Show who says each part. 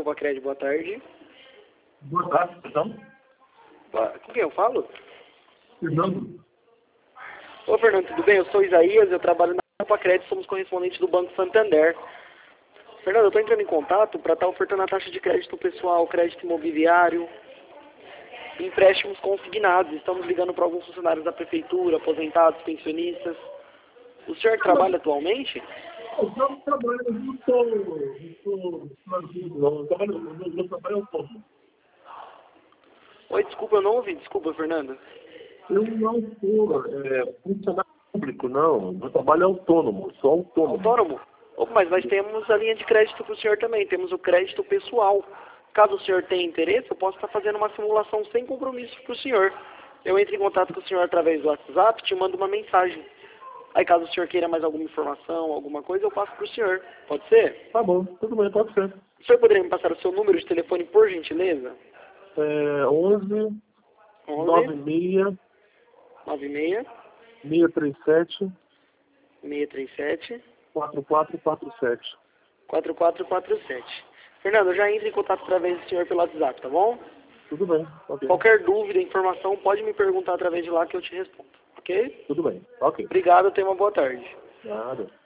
Speaker 1: Sovacred, boa tarde.
Speaker 2: Boa tarde, perdão.
Speaker 1: Com quem eu falo?
Speaker 2: Fernando.
Speaker 1: Ô, Fernando, tudo bem? Eu sou Isaías, eu trabalho na Sovacred, somos correspondentes do Banco Santander. Fernando, eu estou entrando em contato para estar ofertando a taxa de crédito pessoal, crédito imobiliário, empréstimos consignados. Estamos ligando para alguns funcionários da prefeitura, aposentados, pensionistas. O senhor trabalha atualmente?
Speaker 2: Eu não trabalho, eu não estou não. Eu trabalho, meu trabalho é autônomo.
Speaker 1: Oi, desculpa, eu não ouvi. Desculpa, Fernando.
Speaker 2: Eu não sou funcionário público, não. Meu trabalho é autônomo, sou autônomo.
Speaker 1: Autônomo? Opa, mas nós temos a linha de crédito para o senhor também. Temos o crédito pessoal. Caso o senhor tenha interesse, eu posso estar fazendo uma simulação sem compromisso para o senhor. Eu entro em contato com o senhor através do WhatsApp, te mando uma mensagem. Aí caso o senhor queira mais alguma informação, alguma coisa, eu passo para o senhor. Pode ser?
Speaker 2: Tá bom, tudo bem, pode ser.
Speaker 1: O senhor poderia me passar o seu número de telefone, por gentileza?
Speaker 2: 11 96
Speaker 1: 96
Speaker 2: 637
Speaker 1: 637
Speaker 2: 4447.
Speaker 1: 4447. Fernando, eu já entro em contato através do senhor pelo WhatsApp, tá bom?
Speaker 2: Tudo bem, ok.
Speaker 1: Qualquer dúvida, informação, pode me perguntar através de lá que eu te respondo, ok?
Speaker 2: Tudo bem, ok.
Speaker 1: Obrigado, tenha uma boa tarde.
Speaker 2: Nada.